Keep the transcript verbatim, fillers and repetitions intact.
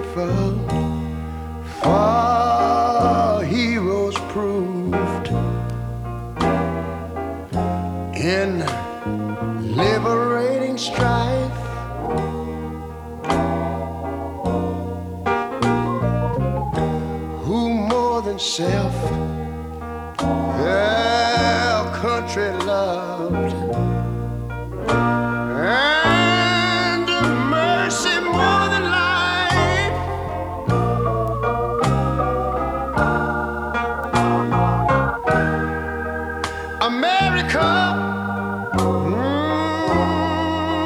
grateful for heroes proved in liberating strife. Who more than self